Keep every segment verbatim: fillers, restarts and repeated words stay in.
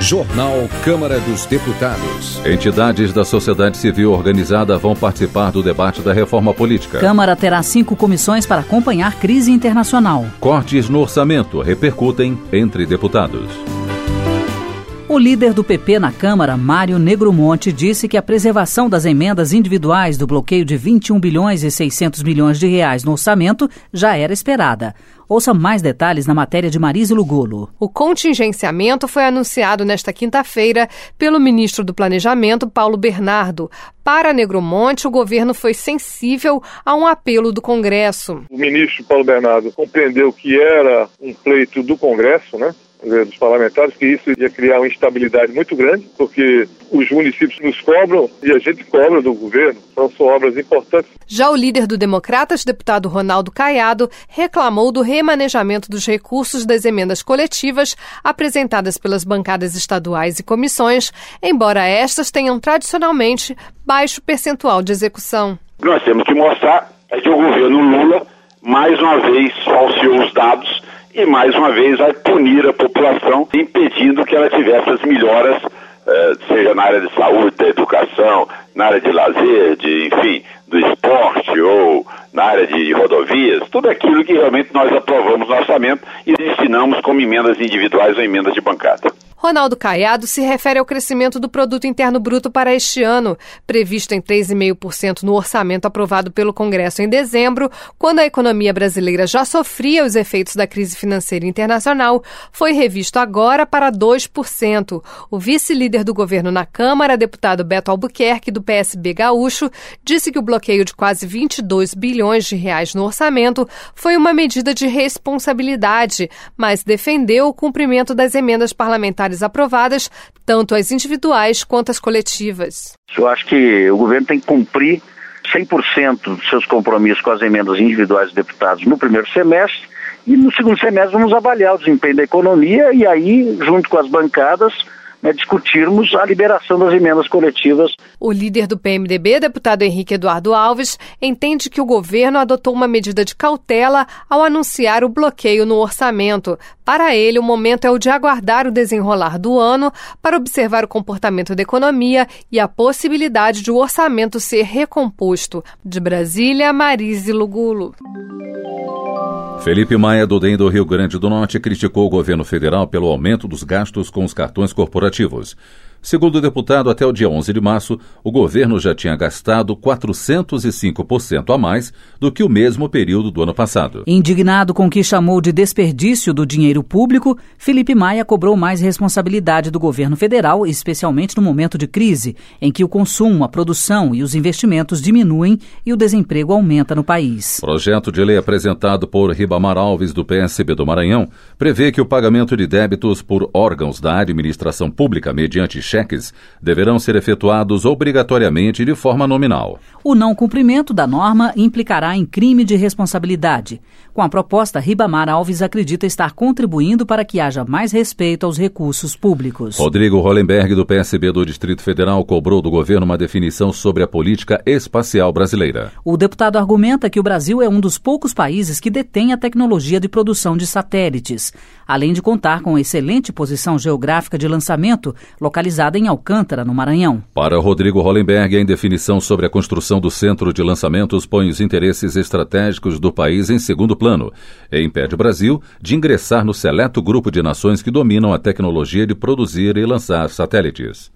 Jornal Câmara dos Deputados. Entidades da sociedade civil organizada vão participar do debate da reforma política. Câmara terá cinco comissões para acompanhar crise internacional. Cortes no orçamento repercutem entre deputados. O líder do P P na Câmara, Mário Negromonte, disse que a preservação das emendas individuais do bloqueio de vinte e um bilhões e seiscentos milhões de reais no orçamento já era esperada. Ouça mais detalhes na matéria de Marise Lugolo. O contingenciamento foi anunciado nesta quinta-feira pelo ministro do Planejamento, Paulo Bernardo. Para Negromonte, o governo foi sensível a um apelo do Congresso. O ministro Paulo Bernardo compreendeu que era um pleito do Congresso, né? Dos parlamentares, que isso ia criar uma instabilidade muito grande, porque os municípios nos cobram e a gente cobra do governo. Então são obras importantes. Já o líder do Democratas, deputado Ronaldo Caiado, reclamou do remanejamento dos recursos das emendas coletivas apresentadas pelas bancadas estaduais e comissões, embora estas tenham tradicionalmente baixo percentual de execução. Nós temos que mostrar é que o governo Lula, mais uma vez, falseou os dados e, mais uma vez, vai punir a população, impedindo que ela tivesse as melhoras, eh, seja na área de saúde, da educação, na área de lazer, de, enfim, do esporte ou na área de rodovias, tudo aquilo que realmente nós aprovamos no orçamento e destinamos como emendas individuais ou emendas de bancada. Ronaldo Caiado se refere ao crescimento do Produto Interno Bruto para este ano, previsto em três vírgula cinco por cento no orçamento aprovado pelo Congresso em dezembro, quando a economia brasileira já sofria os efeitos da crise financeira internacional, foi revisto agora para dois por cento. O vice-líder do governo na Câmara, deputado Beto Albuquerque, do P S B gaúcho, disse que o bloqueio de quase vinte e dois bilhões de reais no orçamento foi uma medida de responsabilidade, mas defendeu o cumprimento das emendas parlamentares aprovadas, tanto as individuais quanto as coletivas. Eu acho que o governo tem que cumprir cem por cento dos seus compromissos com as emendas individuais dos deputados no primeiro semestre e no segundo semestre vamos avaliar o desempenho da economia e aí, junto com as bancadas, né, discutirmos a liberação das emendas coletivas. O líder do P M D B, deputado Henrique Eduardo Alves, entende que o governo adotou uma medida de cautela ao anunciar o bloqueio no orçamento. Para ele, o momento é o de aguardar o desenrolar do ano para observar o comportamento da economia e a possibilidade de o orçamento ser recomposto. De Brasília, Marise Lugulo. Felipe Maia, do D E M do Rio Grande do Norte, criticou o governo federal pelo aumento dos gastos com os cartões corporativos. Segundo o deputado, até o dia onze de março, o governo já tinha gastado quatrocentos e cinco por cento a mais do que o mesmo período do ano passado. Indignado com o que chamou de desperdício do dinheiro público, Felipe Maia cobrou mais responsabilidade do governo federal, especialmente no momento de crise, em que o consumo, a produção e os investimentos diminuem e o desemprego aumenta no país. Projeto de lei apresentado por Ribamar Alves, do P S B do Maranhão, prevê que o pagamento de débitos por órgãos da administração pública mediante cheques deverão ser efetuados obrigatoriamente de forma nominal. O não cumprimento da norma implicará em crime de responsabilidade. Com a proposta, Ribamar Alves acredita estar contribuindo para que haja mais respeito aos recursos públicos. Rodrigo Hollenberg, do P S B do Distrito Federal, cobrou do governo uma definição sobre a política espacial brasileira. O deputado argumenta que o Brasil é um dos poucos países que detém a tecnologia de produção de satélites, além de contar com excelente posição geográfica de lançamento, localizada em Alcântara, no Maranhão. Para Rodrigo Hollenberg, a indefinição sobre a construção do centro de lançamentos põe os interesses estratégicos do país em segundo plano e impede o Brasil de ingressar no seleto grupo de nações que dominam a tecnologia de produzir e lançar satélites.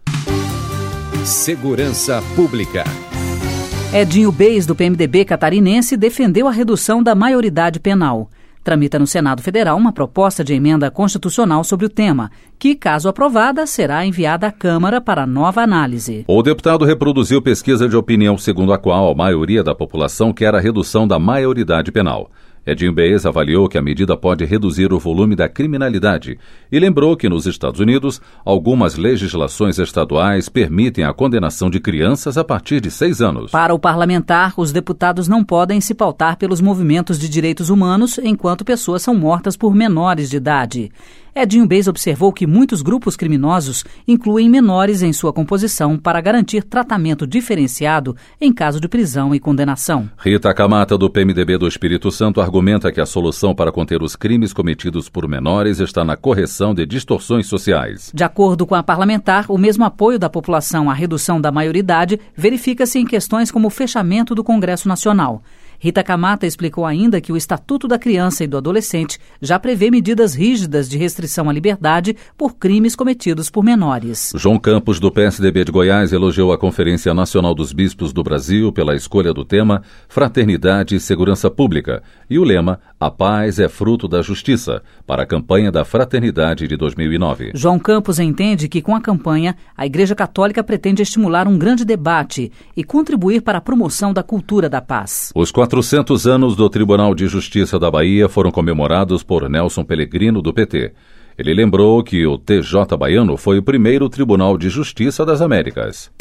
Segurança Pública. Edinho Beis, do P M D B catarinense, defendeu a redução da maioridade penal. Tramita no Senado Federal uma proposta de emenda constitucional sobre o tema, que, caso aprovada, será enviada à Câmara para nova análise. O deputado reproduziu pesquisa de opinião segundo a qual a maioria da população quer a redução da maioridade penal. Edinho Beis avaliou que a medida pode reduzir o volume da criminalidade e lembrou que nos Estados Unidos, algumas legislações estaduais permitem a condenação de crianças a partir de seis anos. Para o parlamentar, os deputados não podem se pautar pelos movimentos de direitos humanos enquanto pessoas são mortas por menores de idade. Edinho Beis observou que muitos grupos criminosos incluem menores em sua composição para garantir tratamento diferenciado em caso de prisão e condenação. Rita Camata, do P M D B do Espírito Santo, argumenta que a solução para conter os crimes cometidos por menores está na correção de distorções sociais. De acordo com a parlamentar, o mesmo apoio da população à redução da maioridade verifica-se em questões como o fechamento do Congresso Nacional. Rita Camata explicou ainda que o Estatuto da Criança e do Adolescente já prevê medidas rígidas de restrição à liberdade por crimes cometidos por menores. João Campos, do P S D B de Goiás, elogiou a Conferência Nacional dos Bispos do Brasil pela escolha do tema Fraternidade e Segurança Pública e o lema A Paz é Fruto da Justiça, para a campanha da Fraternidade de dois mil e nove. João Campos entende que, com a campanha, a Igreja Católica pretende estimular um grande debate e contribuir para a promoção da cultura da paz. Os quatrocentos anos do Tribunal de Justiça da Bahia foram comemorados por Nelson Pellegrino, do P T. Ele lembrou que o T J baiano foi o primeiro Tribunal de Justiça das Américas.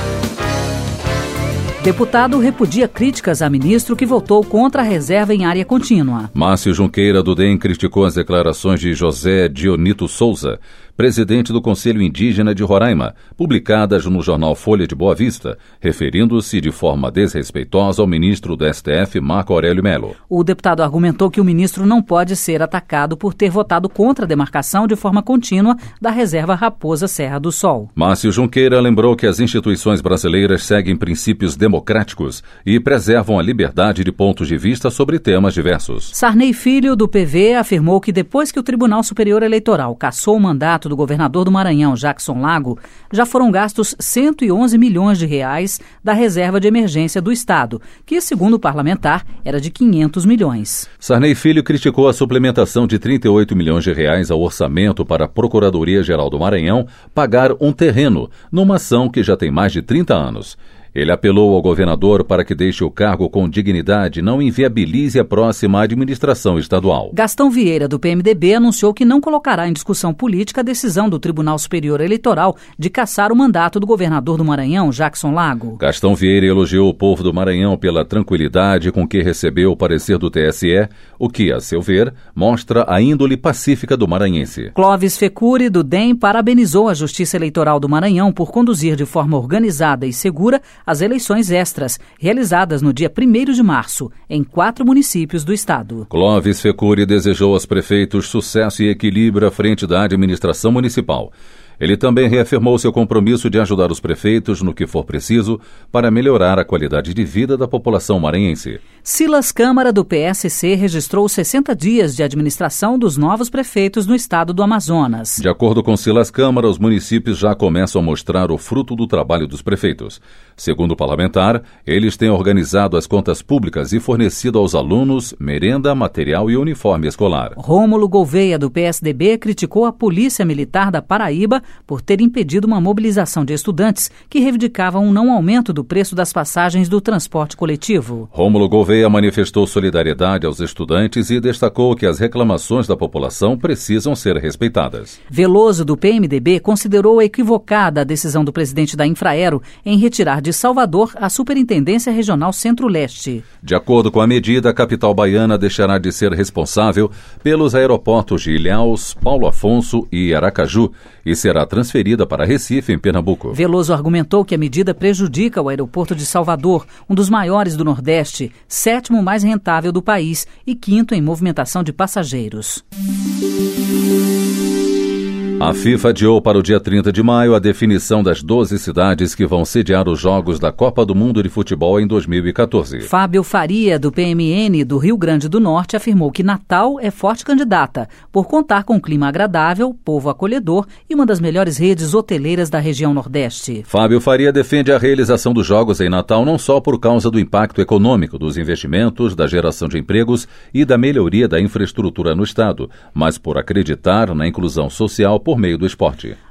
Deputado repudia críticas a ministro que votou contra a reserva em área contínua. Márcio Junqueira, do D E M, criticou as declarações de José Dionito Souza, presidente do Conselho Indígena de Roraima, publicadas no jornal Folha de Boa Vista, referindo-se de forma desrespeitosa ao ministro do S T F, Marco Aurélio Melo. O deputado argumentou que o ministro não pode ser atacado por ter votado contra a demarcação de forma contínua da reserva Raposa Serra do Sol. Márcio Junqueira lembrou que as instituições brasileiras seguem princípios democráticos e preservam a liberdade de pontos de vista sobre temas diversos. Sarney Filho, do P V, afirmou que depois que o Tribunal Superior Eleitoral cassou o mandato do governador do Maranhão, Jackson Lago, já foram gastos cento e onze milhões de reais da reserva de emergência do Estado, que, segundo o parlamentar, era de quinhentos milhões. Sarney Filho criticou a suplementação de trinta e oito milhões de reais ao orçamento para a Procuradoria-Geral do Maranhão pagar um terreno, numa ação que já tem mais de trinta anos. Ele apelou ao governador para que deixe o cargo com dignidade e não inviabilize a próxima administração estadual. Gastão Vieira, do P M D B, anunciou que não colocará em discussão política a decisão do Tribunal Superior Eleitoral de cassar o mandato do governador do Maranhão, Jackson Lago. Gastão Vieira elogiou o povo do Maranhão pela tranquilidade com que recebeu o parecer do T S E, o que, a seu ver, mostra a índole pacífica do maranhense. Clóvis Fecuri, do D E M, parabenizou a Justiça Eleitoral do Maranhão por conduzir de forma organizada e segura as eleições extras, realizadas no dia primeiro de março, em quatro municípios do estado. Clóvis Fecuri desejou aos prefeitos sucesso e equilíbrio à frente da administração municipal. Ele também reafirmou seu compromisso de ajudar os prefeitos no que for preciso para melhorar a qualidade de vida da população maranhense. Silas Câmara, do P S C, registrou sessenta dias de administração dos novos prefeitos no estado do Amazonas. De acordo com Silas Câmara, os municípios já começam a mostrar o fruto do trabalho dos prefeitos. Segundo o parlamentar, eles têm organizado as contas públicas e fornecido aos alunos merenda, material e uniforme escolar. Rômulo Gouveia, do P S D B, criticou a Polícia Militar da Paraíba por ter impedido uma mobilização de estudantes que reivindicavam um não aumento do preço das passagens do transporte coletivo. Rômulo Gouveia manifestou solidariedade aos estudantes e destacou que as reclamações da população precisam ser respeitadas. Veloso, do P M D B, considerou equivocada a decisão do presidente da Infraero em retirar de Salvador a Superintendência Regional Centro-Leste. De acordo com a medida, a capital baiana deixará de ser responsável pelos aeroportos de Ilhéus, Paulo Afonso e Aracaju e será transferida para Recife, em Pernambuco. Veloso argumentou que a medida prejudica o aeroporto de Salvador, um dos maiores do Nordeste, sétimo mais rentável do país e quinto em movimentação de passageiros. A FIFA adiou para o dia trinta de maio a definição das doze cidades que vão sediar os Jogos da Copa do Mundo de Futebol em dois mil e quatorze. Fábio Faria, do P M N do Rio Grande do Norte, afirmou que Natal é forte candidata, por contar com clima agradável, povo acolhedor e uma das melhores redes hoteleiras da região Nordeste. Fábio Faria defende a realização dos Jogos em Natal não só por causa do impacto econômico, dos investimentos, da geração de empregos e da melhoria da infraestrutura no estado, mas por acreditar na inclusão social por meio do esporte.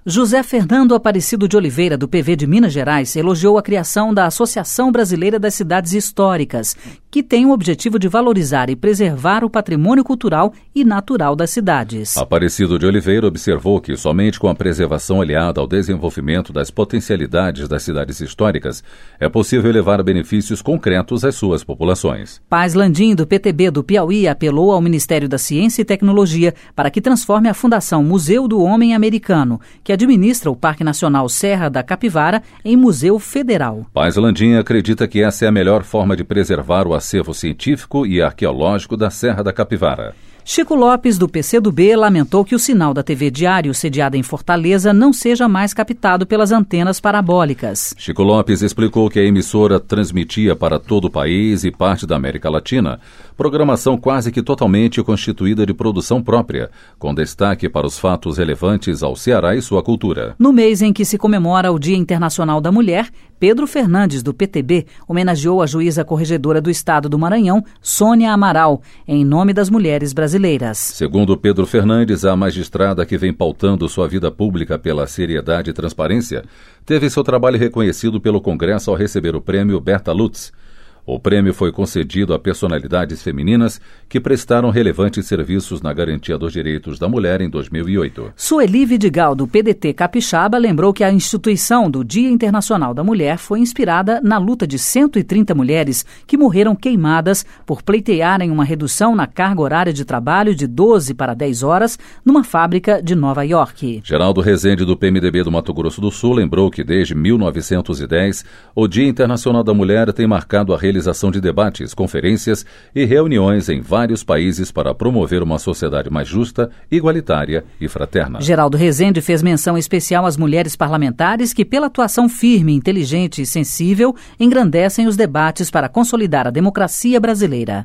José Fernando Aparecido de Oliveira, do P V de Minas Gerais, elogiou a criação da Associação Brasileira das Cidades Históricas, que tem o objetivo de valorizar e preservar o patrimônio cultural e natural das cidades. Aparecido de Oliveira observou que somente com a preservação aliada ao desenvolvimento das potencialidades das cidades históricas é possível levar benefícios concretos às suas populações. Paz Landim, do P T B do Piauí, apelou ao Ministério da Ciência e Tecnologia para que transforme a Fundação Museu do Homem Americano, que administra o Parque Nacional Serra da Capivara, em Museu Federal. Paz Landim acredita que essa é a melhor forma de preservar o acervo científico e arqueológico da Serra da Capivara. Chico Lopes, do P C do B, lamentou que o sinal da T V Diário, sediada em Fortaleza, não seja mais captado pelas antenas parabólicas. Chico Lopes explicou que a emissora transmitia para todo o país e parte da América Latina programação quase que totalmente constituída de produção própria, com destaque para os fatos relevantes ao Ceará e sua cultura. No mês em que se comemora o Dia Internacional da Mulher, Pedro Fernandes, do P T B, homenageou a juíza corregedora do Estado do Maranhão, Sônia Amaral, em nome das mulheres brasileiras. Segundo Pedro Fernandes, a magistrada que vem pautando sua vida pública pela seriedade e transparência, teve seu trabalho reconhecido pelo Congresso ao receber o prêmio Berta Lutz. O prêmio foi concedido a personalidades femininas que prestaram relevantes serviços na garantia dos direitos da mulher em dois mil e oito. Sueli Vidigal, do P D T Capixaba, lembrou que a instituição do Dia Internacional da Mulher foi inspirada na luta de cento e trinta mulheres que morreram queimadas por pleitearem uma redução na carga horária de trabalho de doze para dez horas numa fábrica de Nova York. Geraldo Rezende, do P M D B do Mato Grosso do Sul, lembrou que desde mil novecentos e dez o Dia Internacional da Mulher tem marcado a realização realização de debates, conferências e reuniões em vários países para promover uma sociedade mais justa, igualitária e fraterna. Geraldo Rezende fez menção especial às mulheres parlamentares que, pela atuação firme, inteligente e sensível, engrandecem os debates para consolidar a democracia brasileira.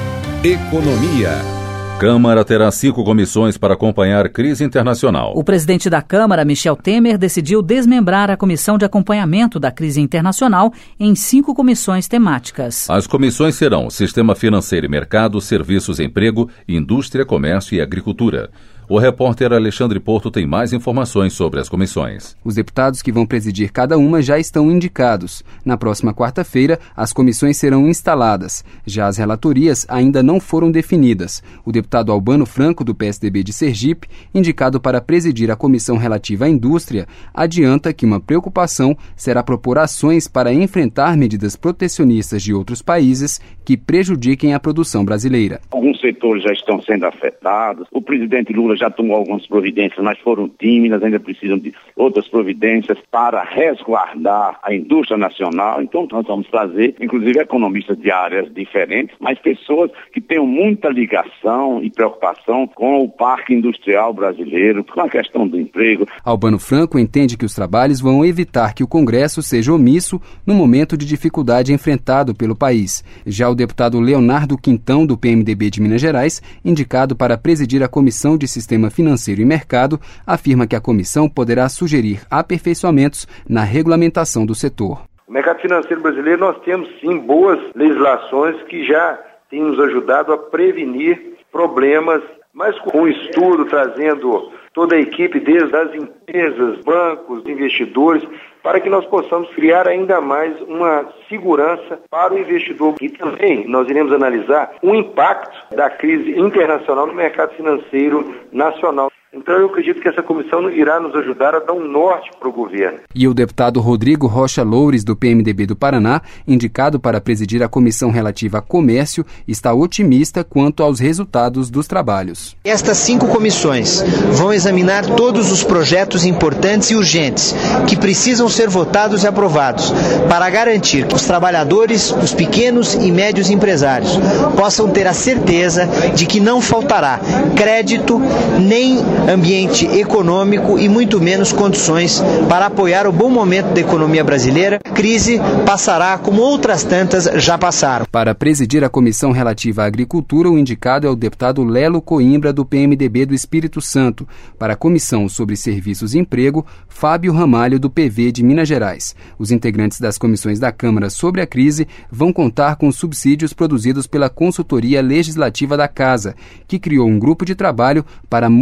Economia. Câmara terá cinco comissões para acompanhar crise internacional. O presidente da Câmara, Michel Temer, decidiu desmembrar a Comissão de Acompanhamento da Crise Internacional em cinco comissões temáticas. As comissões serão Sistema Financeiro e Mercado, Serviços e Emprego, Indústria, Comércio e Agricultura. O repórter Alexandre Porto tem mais informações sobre as comissões. Os deputados que vão presidir cada uma já estão indicados. Na próxima quarta-feira, as comissões serão instaladas. Já as relatorias ainda não foram definidas. O deputado Albano Franco, do P S D B de Sergipe, indicado para presidir a comissão relativa à indústria, adianta que uma preocupação será propor ações para enfrentar medidas protecionistas de outros países que prejudiquem a produção brasileira. Alguns setores já estão sendo afetados. O presidente Lula já tomou algumas providências, mas foram tímidas, ainda precisam de outras providências para resguardar a indústria nacional. Então nós vamos trazer, inclusive, economistas de áreas diferentes, mas pessoas que tenham muita ligação e preocupação com o parque industrial brasileiro, com a questão do emprego. Albano Franco entende que os trabalhos vão evitar que o Congresso seja omisso no momento de dificuldade enfrentado pelo país. Já o deputado Leonardo Quintão, do P M D B de Minas Gerais, indicado para presidir a Comissão de Sistema Financeiro e Mercado, afirma que a comissão poderá sugerir aperfeiçoamentos na regulamentação do setor. No mercado financeiro brasileiro nós temos sim boas legislações que já têm nos ajudado a prevenir problemas, mas com um estudo trazendo toda a equipe, desde as empresas, bancos, investidores, para que nós possamos criar ainda mais uma segurança para o investidor. E também nós iremos analisar o impacto da crise internacional no mercado financeiro nacional. Então eu acredito que essa comissão irá nos ajudar a dar um norte para o governo. E o deputado Rodrigo Rocha Loures, do P M D B do Paraná, indicado para presidir a comissão relativa a comércio, está otimista quanto aos resultados dos trabalhos. Estas cinco comissões vão examinar todos os projetos importantes e urgentes que precisam ser votados e aprovados para garantir que os trabalhadores, os pequenos e médios empresários possam ter a certeza de que não faltará crédito nem ambiente econômico e muito menos condições para apoiar o bom momento da economia brasileira. A crise passará como outras tantas já passaram. Para presidir a comissão relativa à agricultura, o indicado é o deputado Lelo Coimbra, do P M D B do Espírito Santo. Para a comissão sobre serviços e emprego, Fábio Ramalho, do P V de Minas Gerais. Os integrantes das comissões da Câmara sobre a crise vão contar com subsídios produzidos pela Consultoria Legislativa da Casa, que criou um grupo de trabalho para monitorar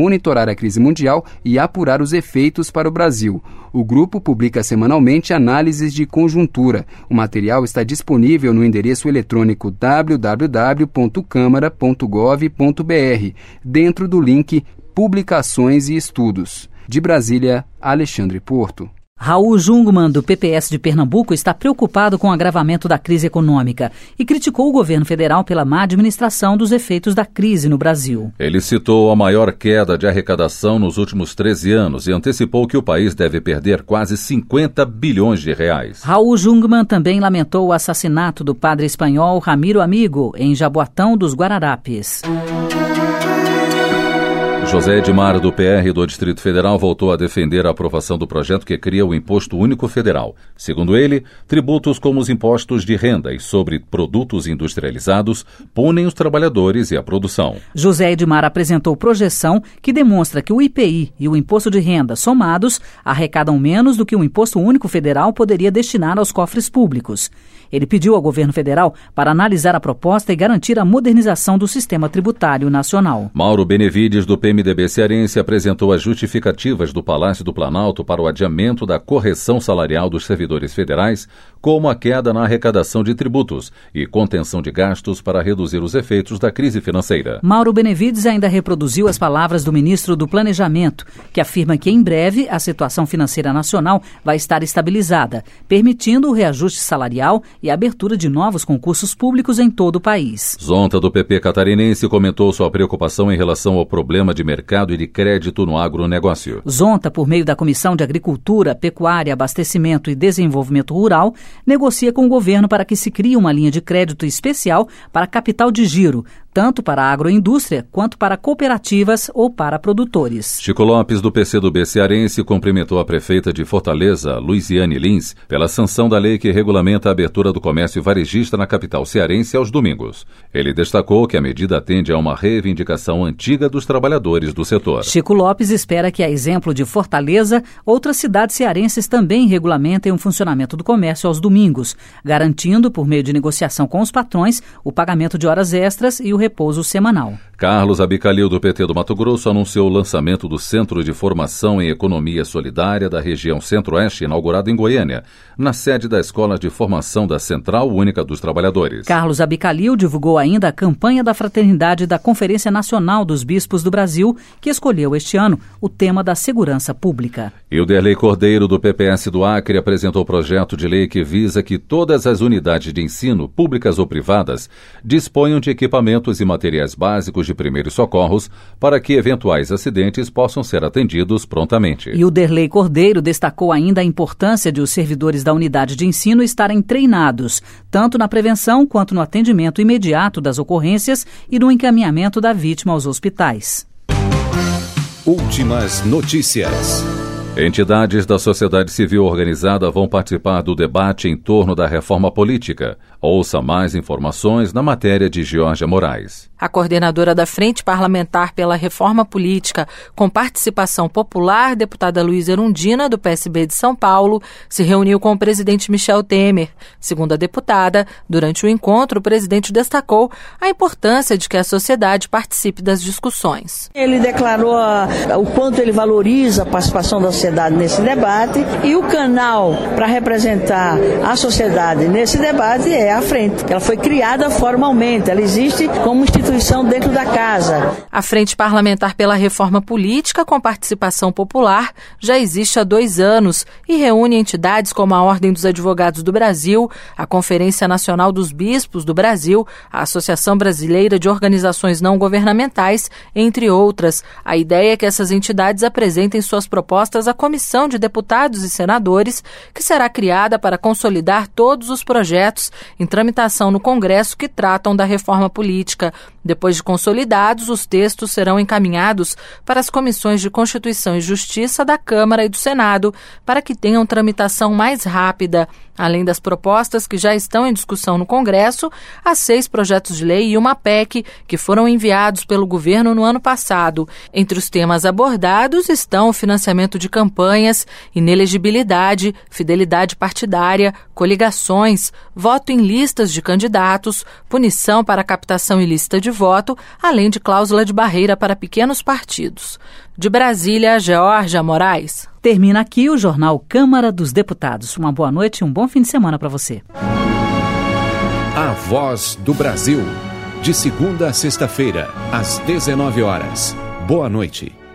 a crise mundial e apurar os efeitos para o Brasil. O grupo publica semanalmente análises de conjuntura. O material está disponível no endereço eletrônico w w w ponto câmara ponto gov ponto b r, dentro do link Publicações e Estudos. De Brasília, Alexandre Porto. Raul Jungmann, do P P S de Pernambuco, está preocupado com o agravamento da crise econômica e criticou o governo federal pela má administração dos efeitos da crise no Brasil. Ele citou a maior queda de arrecadação nos últimos treze anos e antecipou que o país deve perder quase cinquenta bilhões de reais. Raul Jungmann também lamentou o assassinato do padre espanhol Ramiro Amigo, em Jaboatão dos Guararapes. José Edmar, do P R do Distrito Federal, voltou a defender a aprovação do projeto que cria o Imposto Único Federal. Segundo ele, tributos como os impostos de renda e sobre produtos industrializados punem os trabalhadores e a produção. José Edmar apresentou projeção que demonstra que o I P I e o Imposto de Renda somados arrecadam menos do que o Imposto Único Federal poderia destinar aos cofres públicos. Ele pediu ao governo federal para analisar a proposta e garantir a modernização do sistema tributário nacional. Mauro Benevides, do P M D B cearense, apresentou as justificativas do Palácio do Planalto para o adiamento da correção salarial dos servidores federais, como a queda na arrecadação de tributos e contenção de gastos para reduzir os efeitos da crise financeira. Mauro Benevides ainda reproduziu as palavras do ministro do Planejamento, que afirma que em breve a situação financeira nacional vai estar estabilizada, permitindo o reajuste salarial e a abertura de novos concursos públicos em todo o país. Zonta, do P P catarinense, comentou sua preocupação em relação ao problema de mercado e de crédito no agronegócio. Zonta, por meio da Comissão de Agricultura, Pecuária, Abastecimento e Desenvolvimento Rural, negocia com o governo para que se crie uma linha de crédito especial para capital de giro, tanto para a agroindústria quanto para cooperativas ou para produtores. Chico Lopes, do P C do B cearense, cumprimentou a prefeita de Fortaleza, Luiziane Lins, pela sanção da lei que regulamenta a abertura do comércio varejista na capital cearense aos domingos. Ele destacou que a medida atende a uma reivindicação antiga dos trabalhadores do setor. Chico Lopes espera que, a exemplo de Fortaleza, outras cidades cearenses também regulamentem o funcionamento do comércio aos domingos, garantindo, por meio de negociação com os patrões, o pagamento de horas extras e o repouso semanal. Carlos Abicalil, do P T do Mato Grosso, anunciou o lançamento do Centro de Formação em Economia Solidária da região Centro-Oeste, inaugurado em Goiânia, na sede da Escola de Formação da Central Única dos Trabalhadores. Carlos Abicalil divulgou ainda a campanha da Fraternidade da Conferência Nacional dos Bispos do Brasil, que escolheu este ano o tema da segurança pública. Ilderley Cordeiro, do P P S do Acre, apresentou o projeto de lei que visa que todas as unidades de ensino, públicas ou privadas, disponham de equipamentos e materiais básicos de primeiros socorros para que eventuais acidentes possam ser atendidos prontamente. Ilderley Cordeiro destacou ainda a importância de os servidores da unidade de ensino estarem treinados, tanto na prevenção quanto no atendimento imediato das ocorrências e no encaminhamento da vítima aos hospitais. Últimas notícias. Entidades da sociedade civil organizada vão participar do debate em torno da reforma política. Ouça mais informações na matéria de Georgia Moraes. A coordenadora da Frente Parlamentar pela Reforma Política, com participação popular, deputada Luísa Erundina, do P S B de São Paulo, se reuniu com o presidente Michel Temer. Segundo a deputada, durante o encontro, o presidente destacou a importância de que a sociedade participe das discussões. Ele declarou a, o quanto ele valoriza a participação da sociedade nesse debate, e o canal para representar a sociedade nesse debate é a Frente. Ela foi criada formalmente, ela existe como instituição dentro da casa. A Frente Parlamentar pela Reforma Política, com participação popular, já existe há dois anos e reúne entidades como a Ordem dos Advogados do Brasil, a Conferência Nacional dos Bispos do Brasil, a Associação Brasileira de Organizações Não Governamentais, entre outras. A ideia é que essas entidades apresentem suas propostas à Comissão de Deputados e Senadores, que será criada para consolidar todos os projetos em tramitação no Congresso que tratam da reforma política. Depois de consolidados, os textos serão encaminhados para as comissões de Constituição e Justiça da Câmara e do Senado, para que tenham tramitação mais rápida. Além das propostas que já estão em discussão no Congresso, há seis projetos de lei e uma P E C que foram enviados pelo governo no ano passado. Entre os temas abordados estão o financiamento de campanhas, inelegibilidade, fidelidade partidária, coligações, voto em listas de candidatos, punição para captação ilícita de voto, além de cláusula de barreira para pequenos partidos. De Brasília, Geórgia Moraes. Termina aqui o Jornal Câmara dos Deputados. Uma boa noite e um bom fim de semana para você. A Voz do Brasil. De segunda a sexta-feira, às dezenove horas. Boa noite.